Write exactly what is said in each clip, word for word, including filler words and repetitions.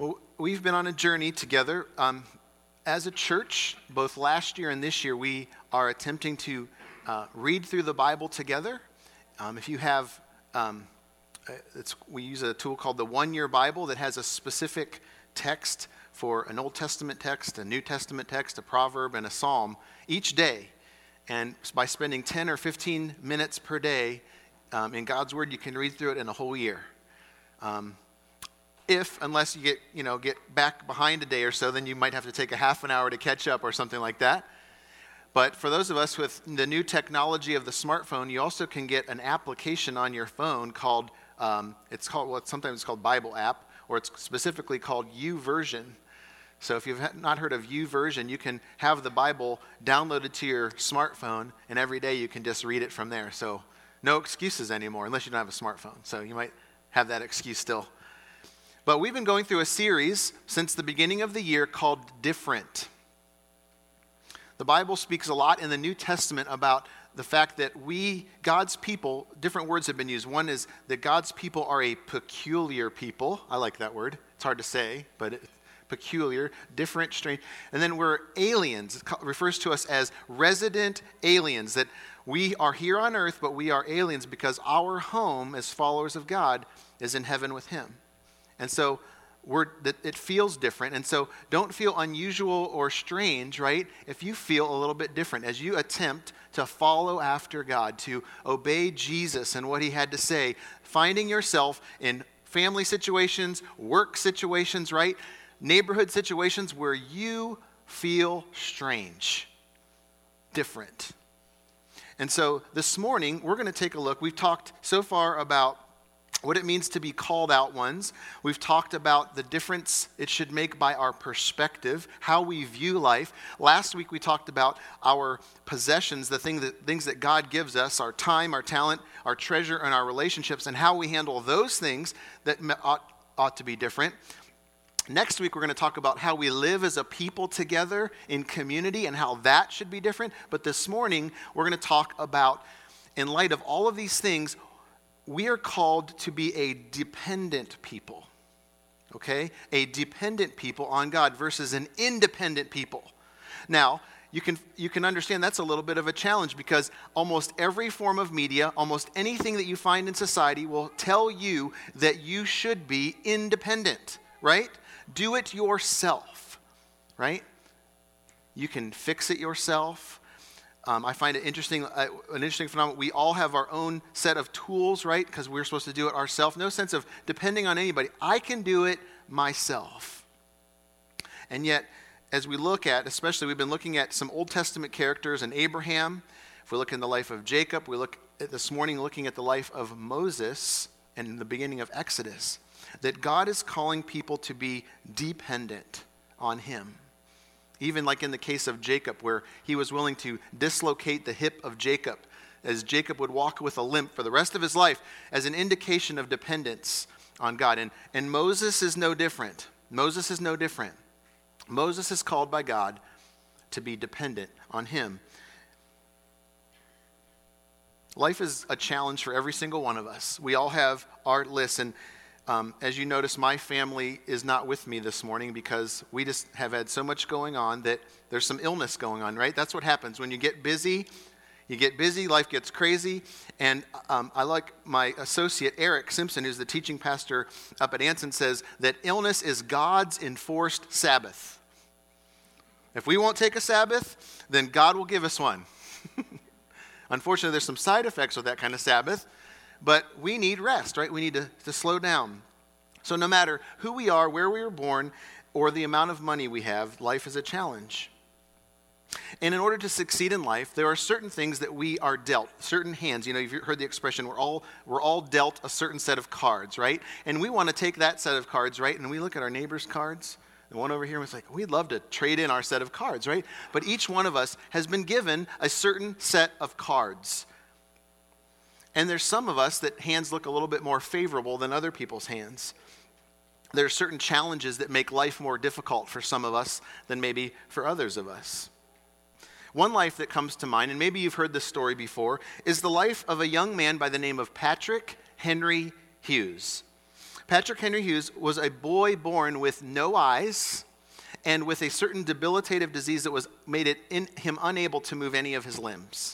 Well, we've been on a journey together. Um, as a church, both last year and this year, we are attempting to uh, read through the Bible together. Um, if you have, um, it's, we use a tool called the One Year Bible that has a specific text for an Old Testament text, a New Testament text, a proverb, and a psalm each day. And by spending ten or fifteen minutes per day um, in God's Word, you can read through it in a whole year. Um, If, unless you get, you know, get back behind a day or so, then you might have to take a half an hour to catch up or something like that. But for those of us with the new technology of the smartphone, you also can get an application on your phone called, um, it's called, well, sometimes it's called Bible app, or it's specifically called YouVersion. So if you've not heard of YouVersion, you can have the Bible downloaded to your smartphone, and every day you can just read it from there. So no excuses anymore, unless you don't have a smartphone. So you might have that excuse still. But we've been going through a series since the beginning of the year called Different. The Bible speaks a lot in the New Testament about the fact that we, God's people, different words have been used. One is that God's people are a peculiar people. I like that word. It's hard to say, but it's peculiar, different, strange. And then we're aliens. It refers to us as resident aliens, that we are here on earth, but we are aliens because our home as followers of God is in heaven with Him. And so we're, it feels different. And so don't feel unusual or strange, right? If you feel a little bit different as you attempt to follow after God, to obey Jesus and what He had to say, finding yourself in family situations, work situations, right? Neighborhood situations where you feel strange, different. And so this morning, we're going to take a look. We've talked so far about what it means to be called out ones. We've talked about the difference it should make by our perspective, how we view life. Last week we talked about our possessions, the thing that, things that God gives us, our time, our talent, our treasure, and our relationships, and how we handle those things that ought, ought to be different. Next week we're going to talk about how we live as a people together in community and how that should be different. But this morning we're going to talk about, in light of all of these things, we are called to be a dependent people, okay? A dependent people on God versus an independent people. Now, you can you can understand that's a little bit of a challenge because almost every form of media, almost anything that you find in society will tell you that you should be independent, right? Do it yourself, right? You can fix it yourself. Um, I find it interesting, uh, an interesting phenomenon. We all have our own set of tools, right? Because we're supposed to do it ourselves. No sense of depending on anybody. I can do it myself. And yet, as we look at, especially we've been looking at some Old Testament characters and Abraham. If we look in the life of Jacob, we look at this morning looking at the life of Moses and in the beginning of Exodus. That God is calling people to be dependent on Him. Even like in the case of Jacob, where he was willing to dislocate the hip of Jacob, as Jacob would walk with a limp for the rest of his life, as an indication of dependence on God. And, and Moses is no different. Moses is no different. Moses is called by God to be dependent on Him. Life is a challenge for every single one of us. We all have our lists, and Um, as you notice, my family is not with me this morning because we just have had so much going on that there's some illness going on, right? That's what happens. When you get busy, you get busy, life gets crazy. And um, I like my associate, Eric Simpson, who's the teaching pastor up at Anson, says that illness is God's enforced Sabbath. If we won't take a Sabbath, then God will give us one. Unfortunately, there's some side effects with that kind of Sabbath. But we need rest, right? We need to, to slow down. So no matter who we are, where we were born, or the amount of money we have, life is a challenge. And in order to succeed in life, there are certain things that we are dealt, certain hands. You know, you've heard the expression, we're all we're all dealt a certain set of cards, right? And we want to take that set of cards, right? And we look at our neighbor's cards, the one over here, and it's like, we'd love to trade in our set of cards, right? But each one of us has been given a certain set of cards. And there's some of us that hands look a little bit more favorable than other people's hands. There are certain challenges that make life more difficult for some of us than maybe for others of us. One life that comes to mind, and maybe you've heard this story before, is the life of a young man by the name of Patrick Henry Hughes. Patrick Henry Hughes was a boy born with no eyes and with a certain debilitative disease that was made it in him unable to move any of his limbs.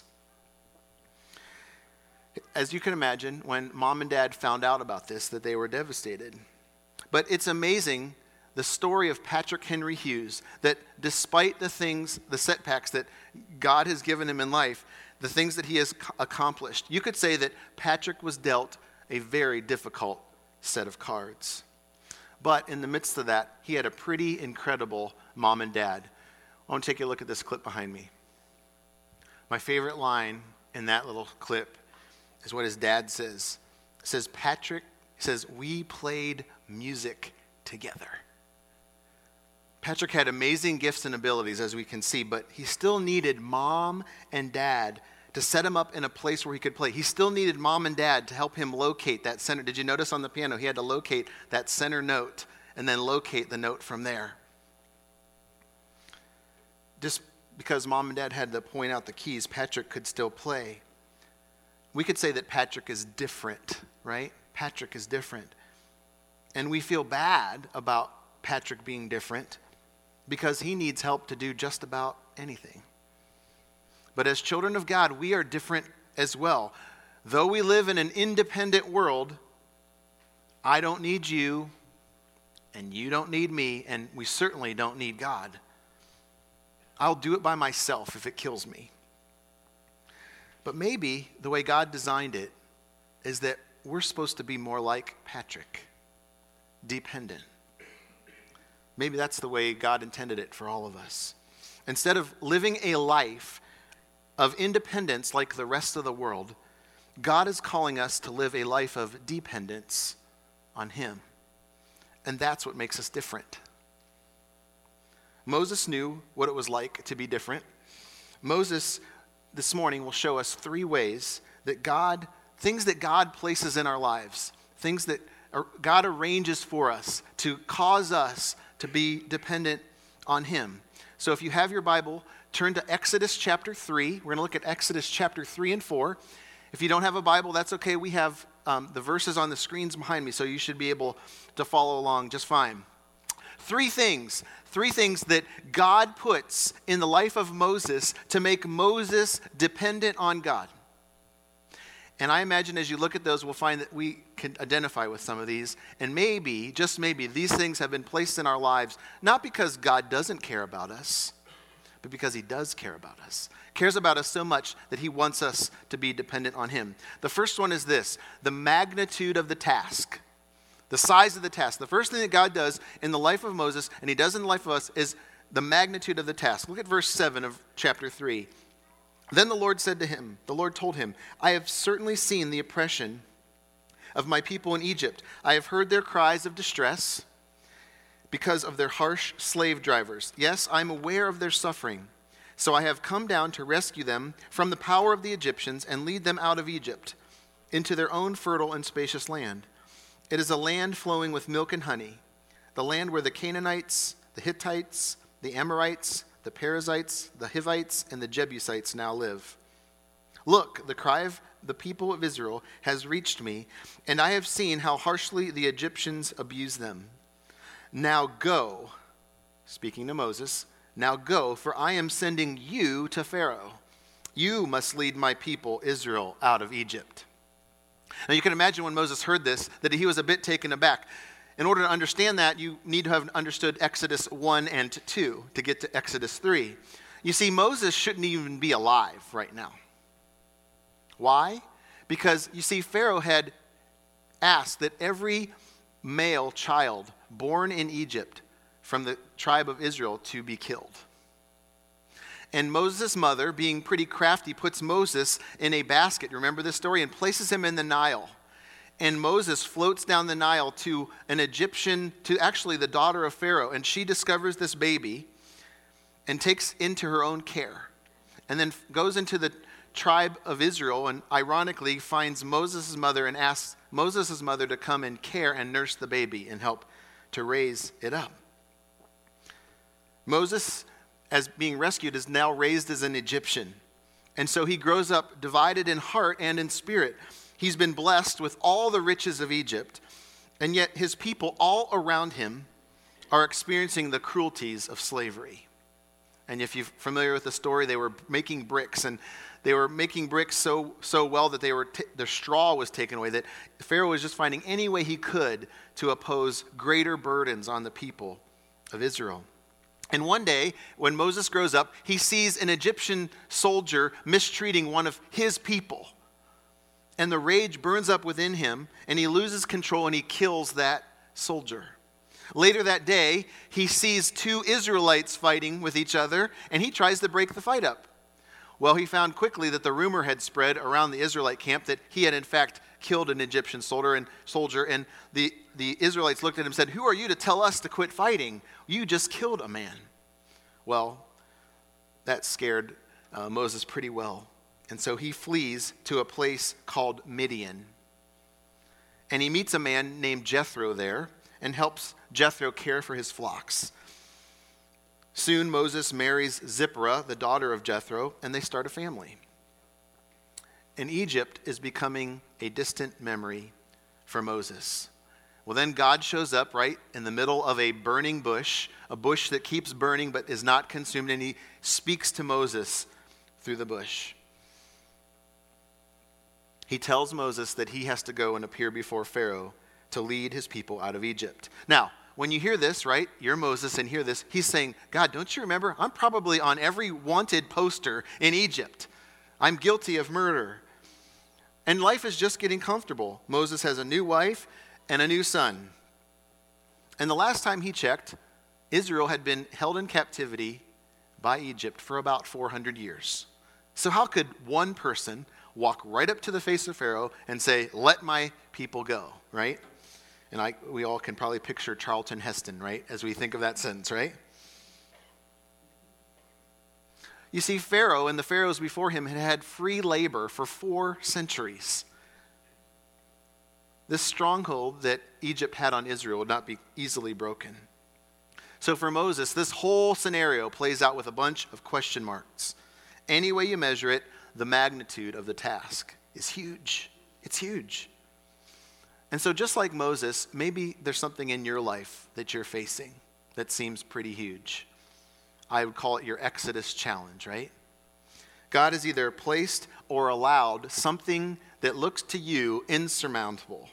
As you can imagine, when mom and dad found out about this, that they were devastated. But it's amazing, the story of Patrick Henry Hughes, that despite the things, the setbacks that God has given him in life, the things that he has accomplished, you could say that Patrick was dealt a very difficult set of cards. But in the midst of that, he had a pretty incredible mom and dad. I want to take a look at this clip behind me. My favorite line in that little clip is what his dad says. It says, Patrick says, we played music together. Patrick had amazing gifts and abilities, as we can see, but he still needed mom and dad to set him up in a place where he could play. He still needed mom and dad to help him locate that center. Did you notice on the piano, he had to locate that center note and then locate the note from there. Just because mom and dad had to point out the keys, Patrick could still play. We could say that Patrick is different, right? Patrick is different. And we feel bad about Patrick being different because he needs help to do just about anything. But as children of God, we are different as well. Though we live in an independent world, I don't need you, and you don't need me, and we certainly don't need God. I'll do it by myself if it kills me. But maybe the way God designed it is that we're supposed to be more like Patrick, dependent. Maybe that's the way God intended it for all of us. Instead of living a life of independence like the rest of the world, God is calling us to live a life of dependence on Him. And that's what makes us different. Moses knew what it was like to be different. Moses, this morning, will show us three ways that God, things that God places in our lives, things that God arranges for us to cause us to be dependent on Him. So if you have your Bible, turn to Exodus chapter three. We're going to look at Exodus chapter three and four. If you don't have a Bible, that's okay. We have um, the verses on the screens behind me, so you should be able to follow along just fine. Three things, three things that God puts in the life of Moses to make Moses dependent on God. And I imagine as you look at those, we'll find that we can identify with some of these. And maybe, just maybe, these things have been placed in our lives, not because God doesn't care about us, but because He does care about us. Cares about us so much that He wants us to be dependent on Him. The first one is this: the magnitude of the task. The size of the task. The first thing that God does in the life of Moses, and He does in the life of us, is the magnitude of the task. Look at verse seven of chapter three. Then the Lord said to him, the Lord told him, I have certainly seen the oppression of my people in Egypt. I have heard their cries of distress because of their harsh slave drivers. Yes, I am aware of their suffering. So I have come down to rescue them from the power of the Egyptians and lead them out of Egypt into their own fertile and spacious land. It is a land flowing with milk and honey, the land where the Canaanites, the Hittites, the Amorites, the Perizzites, the Hivites, and the Jebusites now live. Look, the cry of the people of Israel has reached me, and I have seen how harshly the Egyptians abuse them. Now go, speaking to Moses, now go, for I am sending you to Pharaoh. You must lead my people Israel out of Egypt. Now you can imagine when Moses heard this, that he was a bit taken aback. In order to understand that, you need to have understood Exodus one and two to get to Exodus three. You see, Moses shouldn't even be alive right now. Why? Because, you see, Pharaoh had asked that every male child born in Egypt from the tribe of Israel to be killed. And Moses' mother, being pretty crafty, puts Moses in a basket, remember this story, and places him in the Nile. And Moses floats down the Nile to an Egyptian, to actually the daughter of Pharaoh. And she discovers this baby and takes into her own care. And then goes into the tribe of Israel and ironically finds Moses' mother and asks Moses' mother to come and care and nurse the baby and help to raise it up. Moses, as being rescued, is now raised as an Egyptian. And so he grows up divided in heart and in spirit. He's been blessed with all the riches of Egypt, And yet his people all around him are experiencing the cruelties of slavery. And if you're familiar with the story, they were making bricks, and they were making bricks so so well that they were t- their straw was taken away, that Pharaoh was just finding any way he could to oppose greater burdens on the people of Israel. And one day, when Moses grows up, he sees an Egyptian soldier mistreating one of his people. And the rage burns up within him, and he loses control, and he kills that soldier. Later that day, he sees two Israelites fighting with each other, and he tries to break the fight up. Well, he found quickly that the rumor had spread around the Israelite camp that he had in fact killed an Egyptian soldier, and soldier, and the, the Israelites looked at him and said, "Who are you to tell us to quit fighting? You just killed a man." Well, that scared uh, Moses pretty well. And so he flees to a place called Midian. And he meets a man named Jethro there and helps Jethro care for his flocks. Soon Moses marries Zipporah, the daughter of Jethro, and they start a family. And Egypt is becoming a distant memory for Moses. Well, then God shows up right in the middle of a burning bush, a bush that keeps burning but is not consumed, and he speaks to Moses through the bush. He tells Moses that he has to go and appear before Pharaoh to lead his people out of Egypt. Now, when you hear this, right, you're Moses and hear this, he's saying, "God, don't you remember? I'm probably on every wanted poster in Egypt. I'm guilty of murder." And life is just getting comfortable. Moses has a new wife and a new son. And the last time he checked, Israel had been held in captivity by Egypt for about four hundred years. So how could one person walk right up to the face of Pharaoh and say, "Let my people go," right? And I, we all can probably picture Charlton Heston, right, as we think of that sentence, right? You see, Pharaoh and the pharaohs before him had had free labor for four centuries. This stronghold that Egypt had on Israel would not be easily broken. So for Moses, this whole scenario plays out with a bunch of question marks. Any way you measure it, the magnitude of the task is huge. It's huge. And so just like Moses, maybe there's something in your life that you're facing that seems pretty huge. I would call it your Exodus challenge, right? God has either placed or allowed something that looks to you insurmountable.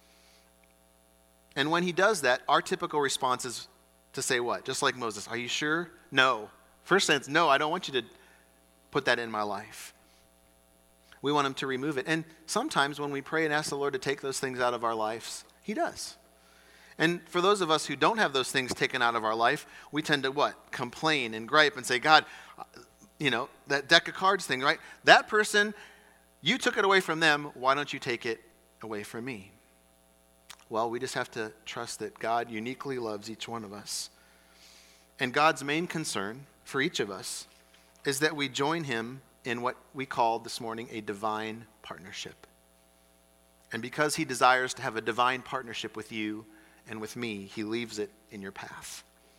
And when he does that, our typical response is to say what? Just like Moses, "Are you sure?" No. First sense, no, I don't want you to put that in my life. We want him to remove it. And sometimes when we pray and ask the Lord to take those things out of our lives, he does. And for those of us who don't have those things taken out of our life, we tend to what? Complain and gripe and say, "God, you know, that deck of cards thing, right? That person, you took it away from them. Why don't you take it away from me?" Well, we just have to trust that God uniquely loves each one of us. And God's main concern for each of us is that we join him in what we called this morning a divine partnership. And because he desires to have a divine partnership with you and with me, he leaves it in your path.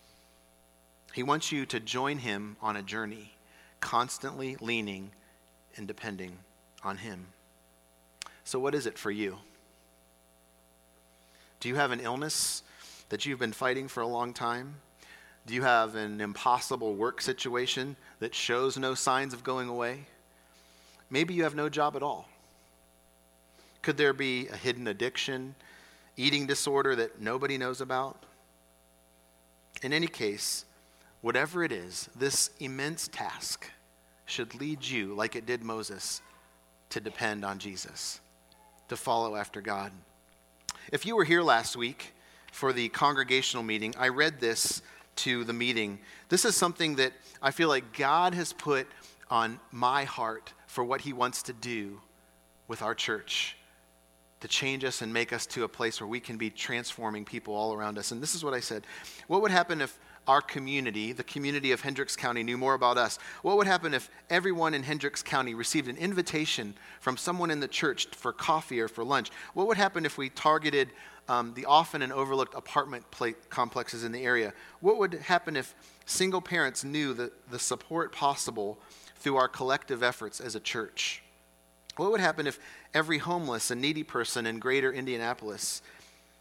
He wants you to join him on a journey, constantly leaning and depending on him. So what is it for you? Do you have an illness that you've been fighting for a long time? Do you have an impossible work situation that shows no signs of going away? Maybe you have no job at all. Could there be a hidden addiction, eating disorder that nobody knows about? In any case, whatever it is, this immense task should lead you, like it did Moses, to depend on Jesus, to follow after God. If you were here last week for the congregational meeting, I read this to the meeting. This is something that I feel like God has put on my heart for what he wants to do with our church, to change us and make us to a place where we can be transforming people all around us. And this is what I said. What would happen if our community, the community of Hendricks County, knew more about us? What would happen if everyone in Hendricks County received an invitation from someone in the church for coffee or for lunch? What would happen if we targeted um, the often and overlooked apartment plate complexes in the area? What would happen if single parents knew the, the support possible through our collective efforts as a church? What would happen if every homeless and needy person in greater Indianapolis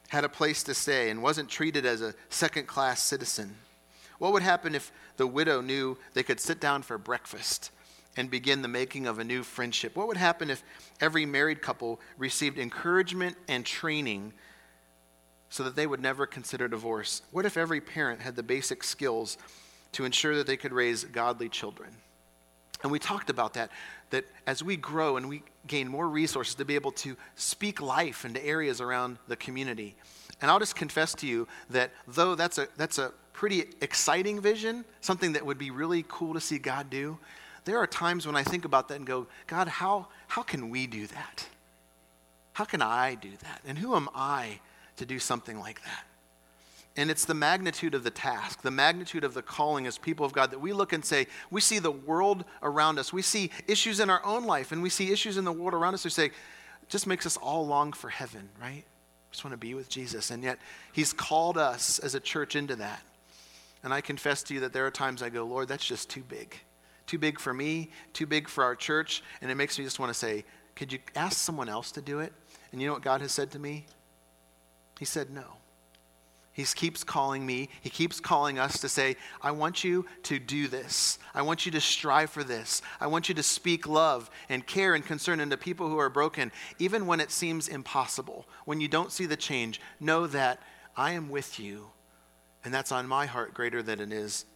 had a place to stay, and wasn't treated as a second-class citizen? What would happen if the widow knew they could sit down for breakfast and begin the making of a new friendship? What would happen if every married couple received encouragement and training so that they would never consider divorce? What if every parent had the basic skills to ensure that they could raise godly children? And we talked about that, that as we grow and we gain more resources to be able to speak life into areas around the community. And I'll just confess to you that though that's a that's a pretty exciting vision, something that would be really cool to see God do, there are times when I think about that and go, God, how how can we do that? How can I do that? And who am I to do something like that? And it's the magnitude of the task, the magnitude of the calling as people of God that we look and say, we see the world around us. We see issues in our own life, and we see issues in the world around us. We say, it just makes us all long for heaven, right? Just want to be with Jesus. And yet he's called us as a church into that. And I confess to you that there are times I go, Lord, that's just too big. Too big for me, too big for our church. And it makes me just want to say, could you ask someone else to do it? And you know what God has said to me? He said no. He keeps calling me. He keeps calling us to say, I want you to do this. I want you to strive for this. I want you to speak love and care and concern into people who are broken, even when it seems impossible. When you don't see the change, know that I am with you, and that's on my heart greater than it is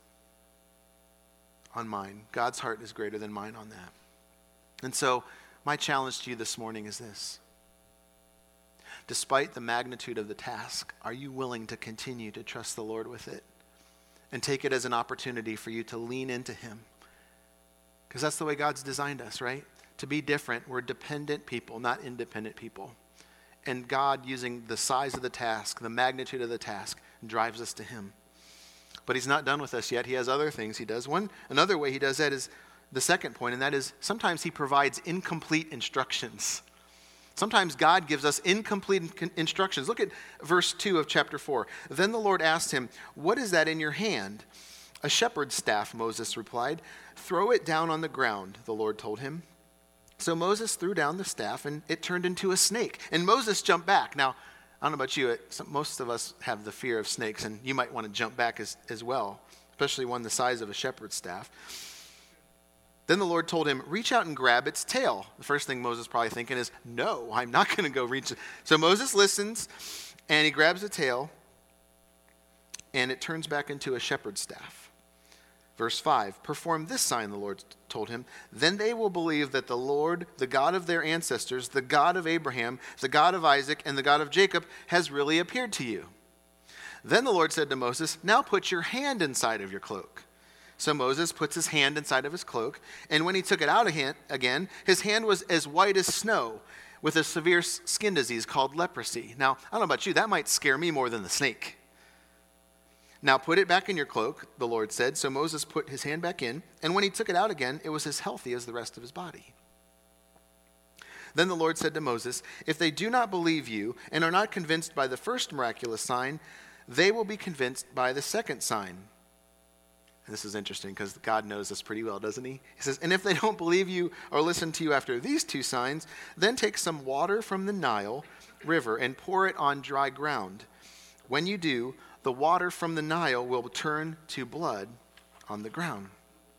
on mine. God's heart is greater than mine on that. And so my challenge to you this morning is this. Despite the magnitude of the task, are you willing to continue to trust the Lord with it and take it as an opportunity for you to lean into him? Because that's the way God's designed us, right? To be different. We're dependent people, not independent people. And God, using the size of the task, the magnitude of the task, drives us to him. But he's not done with us yet. He has other things he does. One, another way he does that is the second point, and that is sometimes he provides incomplete instructions. Sometimes God gives us incomplete instructions. Look at verse two of chapter four. Then the Lord asked him, what is that in your hand? A shepherd's staff, Moses replied. Throw it down on the ground, the Lord told him. So Moses threw down the staff, and it turned into a snake. And Moses jumped back. Now, I don't know about you, it, most of us have the fear of snakes, and you might want to jump back as, as well, especially one the size of a shepherd's staff. Then the Lord told him, reach out and grab its tail. The first thing Moses is probably thinking is, no, I'm not going to go reach it. So Moses listens, and he grabs the tail, and it turns back into a shepherd's staff. Verse five, perform this sign, the Lord told him. Then they will believe that the Lord, the God of their ancestors, the God of Abraham, the God of Isaac, and the God of Jacob, has really appeared to you. Then the Lord said to Moses, now put your hand inside of your cloak. So Moses puts his hand inside of his cloak, and when he took it out again, his hand was as white as snow, with a severe skin disease called leprosy. Now, I don't know about you, that might scare me more than the snake. Now put it back in your cloak, the Lord said. So Moses put his hand back in, and when he took it out again, it was as healthy as the rest of his body. Then the Lord said to Moses, if they do not believe you and are not convinced by the first miraculous sign, they will be convinced by the second sign. This is interesting because God knows this pretty well, doesn't he? He says, and if they don't believe you or listen to you after these two signs, then take some water from the Nile River and pour it on dry ground. When you do, the water from the Nile will turn to blood on the ground.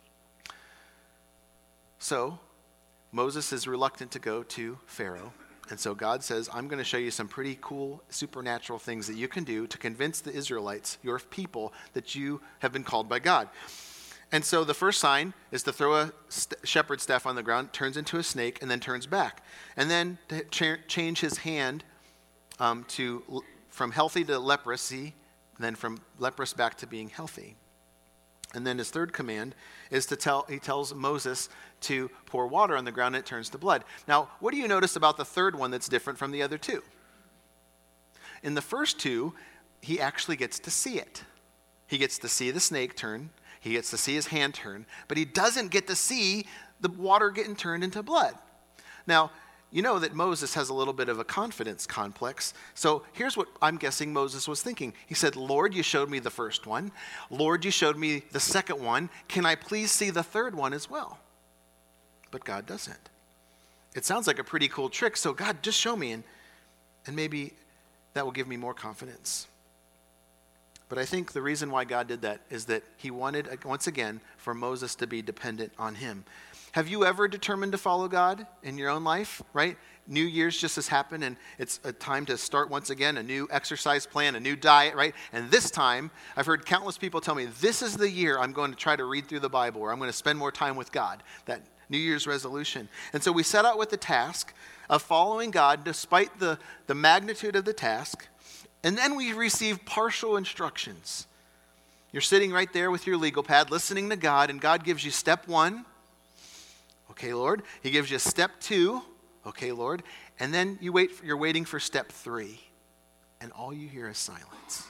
So Moses is reluctant to go to Pharaoh. And so God says, I'm going to show you some pretty cool supernatural things that you can do to convince the Israelites, your people, that you have been called by God. And so the first sign is to throw a st- shepherd's staff on the ground, turns into a snake, and then turns back. And then to ch- change his hand um, to from healthy to leprosy, and then from leprous back to being healthy. And then his third command is to tell, he tells Moses to pour water on the ground and it turns to blood. Now, what do you notice about the third one that's different from the other two? In the first two, he actually gets to see it. He gets to see the snake turn. He gets to see his hand turn. But he doesn't get to see the water getting turned into blood. Now, you know that Moses has a little bit of a confidence complex. So here's what I'm guessing Moses was thinking. He said, Lord, you showed me the first one. Lord, you showed me the second one. Can I please see the third one as well? But God doesn't. It sounds like a pretty cool trick. So God, just show me. And, and maybe that will give me more confidence. But I think the reason why God did that is that he wanted, once again, for Moses to be dependent on him. Have you ever determined to follow God in your own life, right? New Year's just has happened, and it's a time to start once again, a new exercise plan, a new diet, right? And this time, I've heard countless people tell me, this is the year I'm going to try to read through the Bible, or I'm going to spend more time with God, that New Year's resolution. And so we set out with the task of following God despite the, the magnitude of the task, and then we receive partial instructions. You're sitting right there with your legal pad, listening to God, and God gives you step one. Okay, Lord. He gives you step two. Okay, Lord. And then you wait. You're waiting for step three, and all you hear is silence.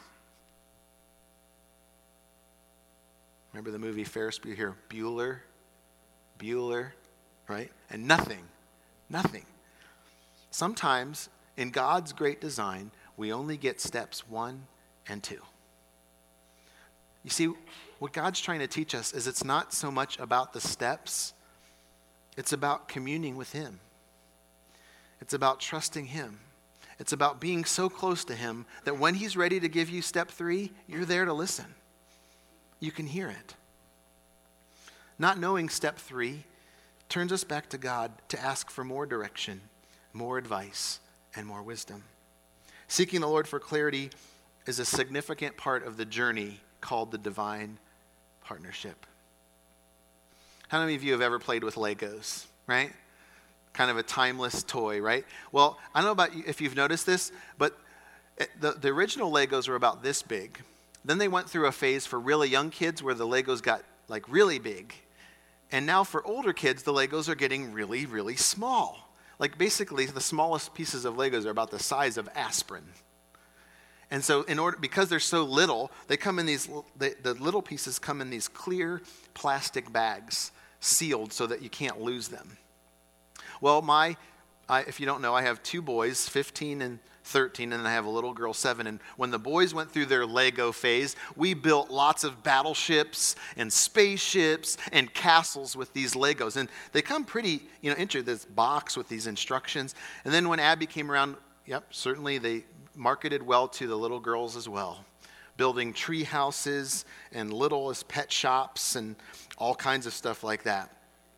Remember the movie Ferris Bueller? You hear Bueller, Bueller, right? And nothing, nothing. Sometimes in God's great design, we only get steps one and two. You see, what God's trying to teach us is it's not so much about the steps, it's about communing with him. It's about trusting him. It's about being so close to him that when he's ready to give you step three, you're there to listen. You can hear it. Not knowing step three turns us back to God to ask for more direction, more advice, and more wisdom. Seeking the Lord for clarity is a significant part of the journey called the divine partnership. How many of you have ever played with Legos, right? Kind of a timeless toy, right? Well, I don't know about you, if you've noticed this, but the, the original Legos were about this big. Then they went through a phase for really young kids where the Legos got like really big. And now for older kids, the Legos are getting really, really small. Like basically the smallest pieces of Legos are about the size of aspirin. And so in order, because they're so little, they come in these, the, the little pieces come in these clear plastic bags, sealed so that you can't lose them. Well, my, I, if you don't know, I have two boys, fifteen and thirteen, and then I have a little girl, seven. And when the boys went through their Lego phase, we built lots of battleships and spaceships and castles with these Legos. And they come pretty, you know, into this box with these instructions. And then when Abby came around, yep, certainly they marketed well to the little girls as well, building tree houses and little as pet shops and all kinds of stuff like that.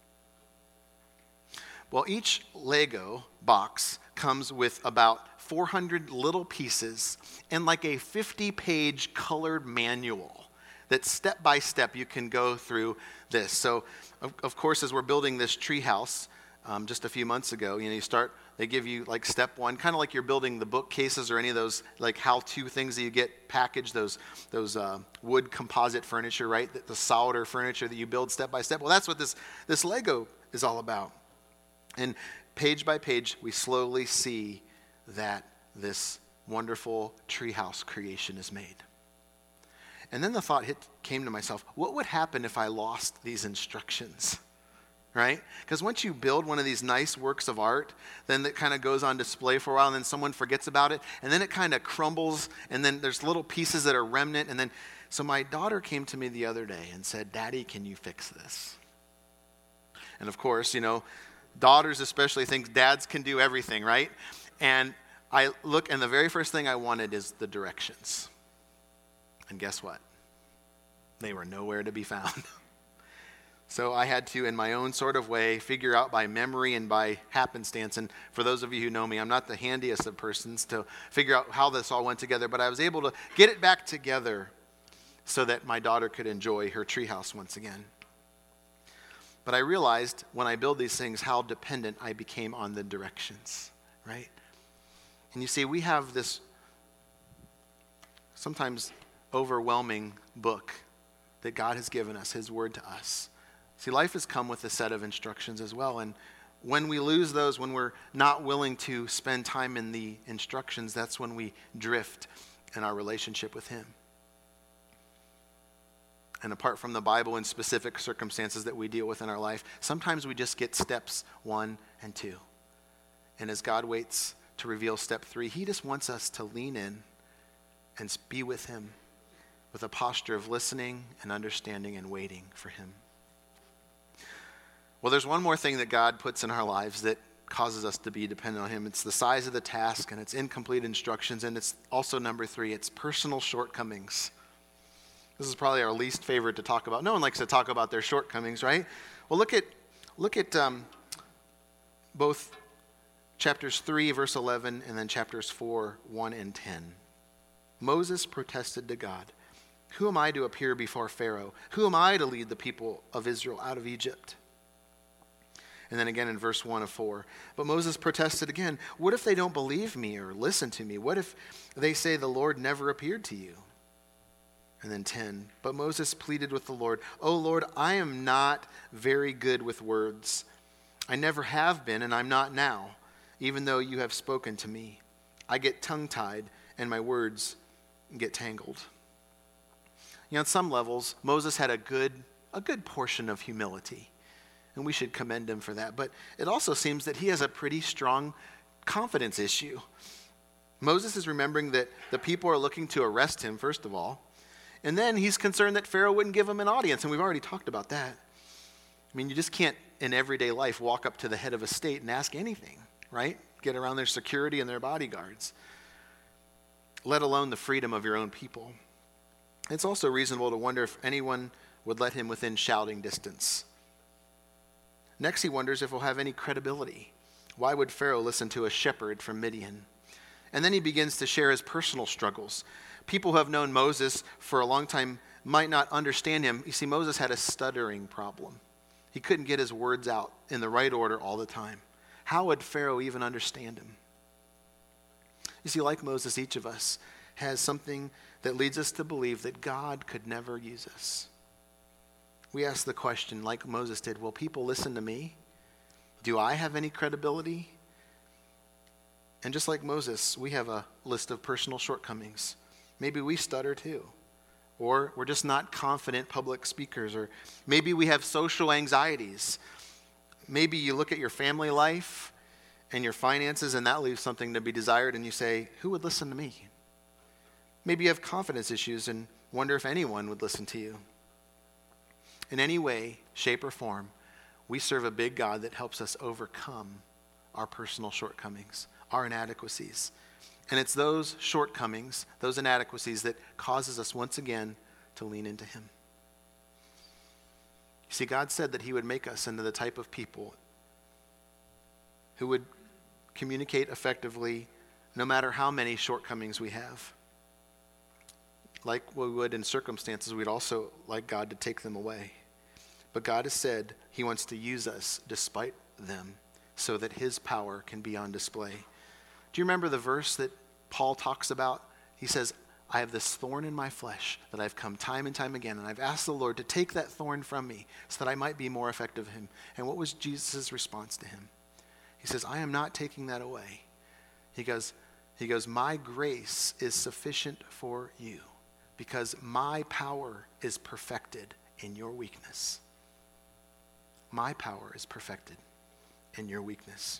Well, each Lego box comes with about four hundred little pieces and like a fifty-page colored manual that step by step you can go through this. So, of, of course, as we're building this tree house um, just a few months ago, you know, you start, they give you like step one, kind of like you're building the bookcases or any of those like how-to things that you get packaged, those those uh, wood composite furniture, right? The, the solder furniture that you build step by step. Well, that's what this this Lego is all about. And page by page, we slowly see that this wonderful treehouse creation is made. And then the thought hit, came to myself, what would happen if I lost these instructions, right? Because once you build one of these nice works of art, then it kind of goes on display for a while, and then someone forgets about it, and then it kind of crumbles, and then there's little pieces that are remnant, and then, so my daughter came to me the other day and said, Daddy, can you fix this? And of course, you know, daughters especially think dads can do everything, right? And I look, and the very first thing I wanted is the directions. And guess what? They were nowhere to be found. So I had to, in my own sort of way, figure out by memory and by happenstance. And for those of you who know me, I'm not the handiest of persons to figure out how this all went together, but I was able to get it back together so that my daughter could enjoy her treehouse once again. But I realized when I build these things how dependent I became on the directions, right? And you see, we have this sometimes overwhelming book that God has given us, his word to us. See, life has come with a set of instructions as well. And when we lose those, when we're not willing to spend time in the instructions, that's when we drift in our relationship with him. And apart from the Bible and specific circumstances that we deal with in our life, sometimes we just get steps one and two. And as God waits to reveal step three, he just wants us to lean in and be with him with a posture of listening and understanding and waiting for him. Well, there's one more thing that God puts in our lives that causes us to be dependent on him. It's the size of the task, and it's incomplete instructions, and it's also number three, it's personal shortcomings. This is probably our least favorite to talk about. No one likes to talk about their shortcomings, right? Well, look at look at um, both chapters three, verse eleven, and then chapters four, one and ten. Moses protested to God, "Who am I to appear before Pharaoh? Who am I to lead the people of Israel out of Egypt?" And then again in verse one of four. But Moses protested again, "What if they don't believe me or listen to me? What if they say the Lord never appeared to you?" And then ten. But Moses pleaded with the Lord, "O Lord, I am not very good with words. I never have been, and I'm not now, even though you have spoken to me. I get tongue-tied, and my words get tangled." You know, on some levels, Moses had a good, a good portion of humility. And we should commend him for that. But it also seems that he has a pretty strong confidence issue. Moses is remembering that the people are looking to arrest him, first of all. And then he's concerned that Pharaoh wouldn't give him an audience. And we've already talked about that. I mean, you just can't, in everyday life, walk up to the head of a state and ask anything, right? Get around their security and their bodyguards, let alone the freedom of your own people. It's also reasonable to wonder if anyone would let him within shouting distance. Next, he wonders if he'll have any credibility. Why would Pharaoh listen to a shepherd from Midian? And then he begins to share his personal struggles. People who have known Moses for a long time might not understand him. You see, Moses had a stuttering problem. He couldn't get his words out in the right order all the time. How would Pharaoh even understand him? You see, like Moses, each of us has something that leads us to believe that God could never use us. We ask the question, like Moses did, will people listen to me? Do I have any credibility? And just like Moses, we have a list of personal shortcomings. Maybe we stutter too. Or we're just not confident public speakers. Or maybe we have social anxieties. Maybe you look at your family life and your finances and that leaves something to be desired and you say, who would listen to me? Maybe you have confidence issues and wonder if anyone would listen to you. In any way, shape, or form, we serve a big God that helps us overcome our personal shortcomings, our inadequacies. And it's those shortcomings, those inadequacies, that causes us once again to lean into him. You see, God said that he would make us into the type of people who would communicate effectively no matter how many shortcomings we have. Like we would in circumstances, we'd also like God to take them away. But God has said he wants to use us despite them so that his power can be on display. Do you remember the verse that Paul talks about? He says, I have this thorn in my flesh that I've come time and time again, and I've asked the Lord to take that thorn from me so that I might be more effective in him. And what was Jesus' response to him? He says, I am not taking that away. He goes, he goes, my grace is sufficient for you because my power is perfected in your weakness. My power is perfected in your weakness.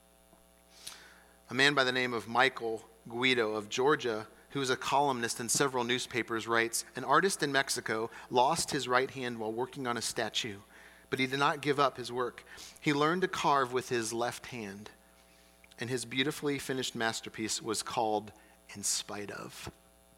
A man by the name of Michael Guido of Georgia, who is a columnist in several newspapers, writes, an artist in Mexico lost his right hand while working on a statue, but he did not give up his work. He learned to carve with his left hand, and his beautifully finished masterpiece was called In Spite Of.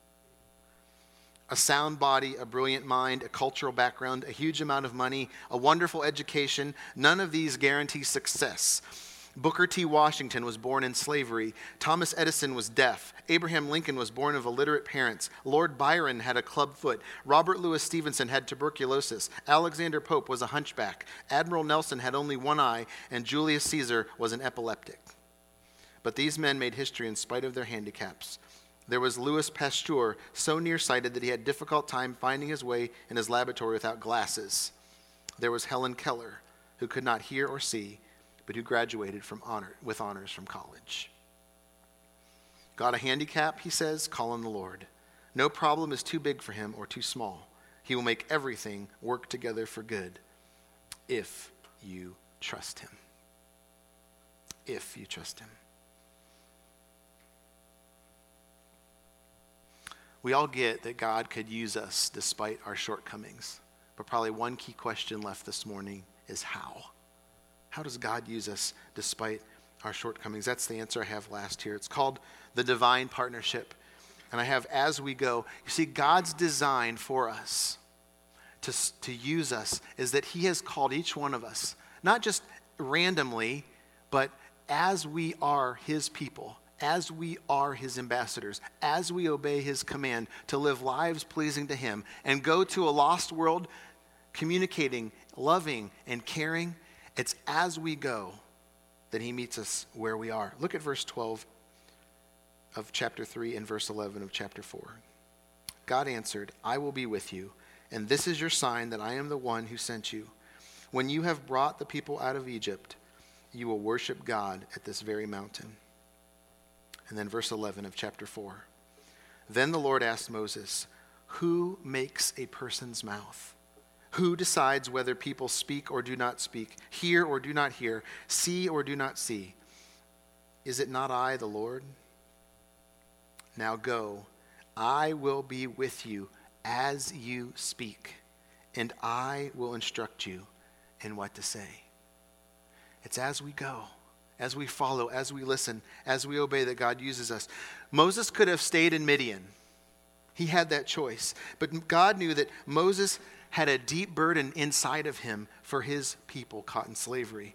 A sound body, a brilliant mind, a cultural background, a huge amount of money, a wonderful education, none of these guarantee success. Booker T. Washington was born in slavery. Thomas Edison was deaf. Abraham Lincoln was born of illiterate parents. Lord Byron had a club foot. Robert Louis Stevenson had tuberculosis. Alexander Pope was a hunchback. Admiral Nelson had only one eye, and Julius Caesar was an epileptic. But these men made history in spite of their handicaps. There was Louis Pasteur, so nearsighted that he had a difficult time finding his way in his laboratory without glasses. There was Helen Keller, who could not hear or see, but who graduated from honor, with honors from college. Got a handicap, he says, call on the Lord. No problem is too big for him or too small. He will make everything work together for good if you trust him. If you trust him. We all get that God could use us despite our shortcomings, but probably one key question left this morning is how? How does God use us despite our shortcomings. That's the answer I have last here. It's called the divine partnership. And I have as we go. You see, God's design for us to, to use us is that he has called each one of us, not just randomly, but as we are his people, as we are his ambassadors, as we obey his command to live lives pleasing to him and go to a lost world communicating, loving, and caring. It's as we go that he meets us where we are. Look at verse twelve of chapter three and verse eleven of chapter four. God answered, I will be with you, and this is your sign that I am the one who sent you. When you have brought the people out of Egypt, you will worship God at this very mountain. And then verse eleven of chapter four. Then the Lord asked Moses, who makes a person's mouth? Who decides whether people speak or do not speak, hear or do not hear, see or do not see? Is it not I, the Lord? Now go, I will be with you as you speak, and I will instruct you in what to say. It's as we go, as we follow, as we listen, as we obey that God uses us. Moses could have stayed in Midian. He had that choice. But God knew that Moses had a deep burden inside of him for his people caught in slavery.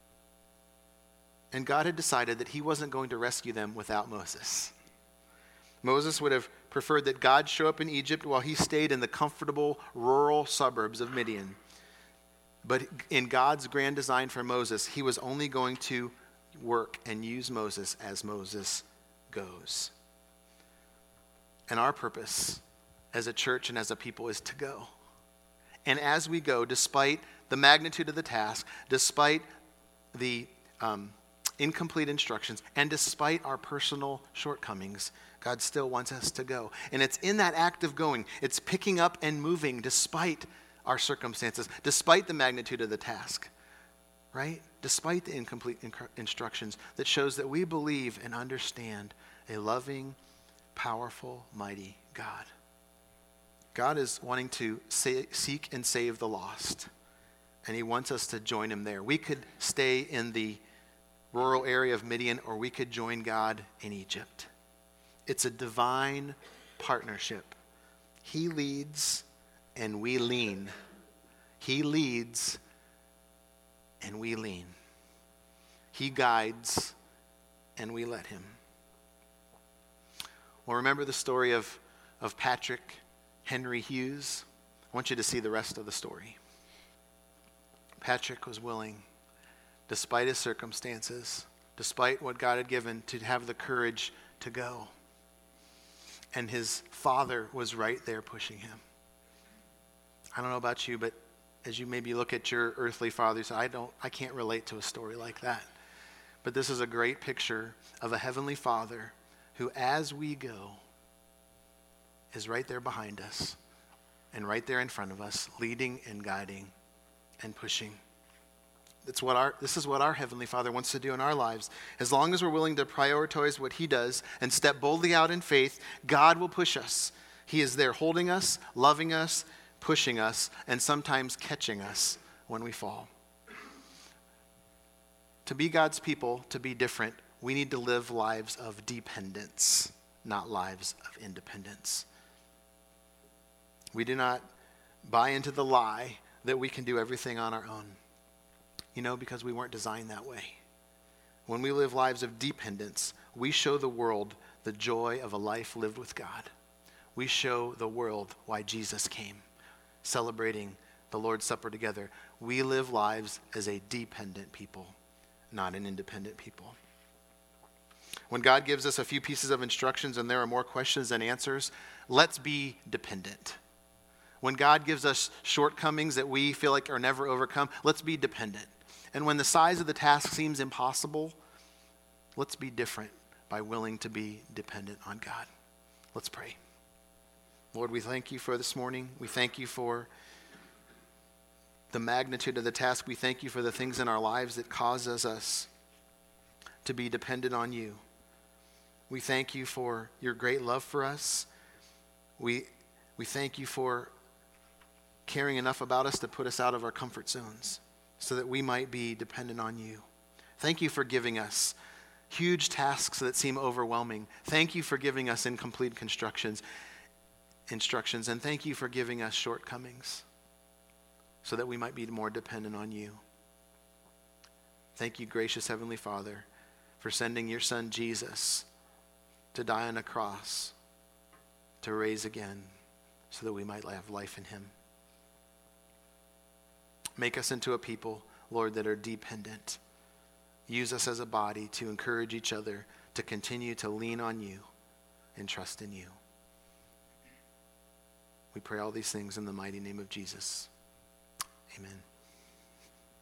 And God had decided that he wasn't going to rescue them without Moses. Moses would have preferred that God show up in Egypt while he stayed in the comfortable rural suburbs of Midian. But in God's grand design for Moses, he was only going to work and use Moses as Moses goes. And our purpose as a church and as a people is to go. And as we go, despite the magnitude of the task, despite the um, incomplete instructions, and despite our personal shortcomings, God still wants us to go. And it's in that act of going, it's picking up and moving despite our circumstances, despite the magnitude of the task, right? Despite the incomplete inc- instructions, that shows that we believe and understand a loving, powerful, mighty God. God is wanting to say, seek and save the lost, and he wants us to join him there. We could stay in the rural area of Midian, or we could join God in Egypt. It's a divine partnership. He leads and we lean. He leads and we lean. He guides and we let him. Well, remember the story of, of Patrick Henry Hughes? I want you to see the rest of the story. Patrick was willing, despite his circumstances, despite what God had given, to have the courage to go. And his father was right there pushing him. I don't know about you, but as you maybe look at your earthly father, you say, I don't, I can't relate to a story like that. But this is a great picture of a heavenly Father who, as we go, is right there behind us and right there in front of us, leading and guiding and pushing. It's what our, this is what our Heavenly Father wants to do in our lives. As long as we're willing to prioritize what he does and step boldly out in faith, God will push us. He is there holding us, loving us, pushing us, and sometimes catching us when we fall. To be God's people, to be different, we need to live lives of dependence, not lives of independence. We do not buy into the lie that we can do everything on our own. You know, because we weren't designed that way. When we live lives of dependence, we show the world the joy of a life lived with God. We show the world why Jesus came, celebrating the Lord's Supper together. We live lives as a dependent people, not an independent people. When God gives us a few pieces of instructions and there are more questions than answers, let's be dependent. When God gives us shortcomings that we feel like are never overcome, let's be dependent. And when the size of the task seems impossible, let's be different by willing to be dependent on God. Let's pray. Lord, we thank you for this morning. We thank you for the magnitude of the task. We thank you for the things in our lives that causes us to be dependent on you. We thank you for your great love for us. We, we thank you for caring enough about us to put us out of our comfort zones so that we might be dependent on you. Thank you for giving us huge tasks that seem overwhelming. Thank you for giving us incomplete constructions, instructions, and thank you for giving us shortcomings so that we might be more dependent on you. Thank you, gracious Heavenly Father, for sending your Son Jesus to die on a cross, to raise again, so that we might have life in him. Make us into a people, Lord, that are dependent. Use us as a body to encourage each other to continue to lean on you and trust in you. We pray all these things in the mighty name of Jesus. Amen.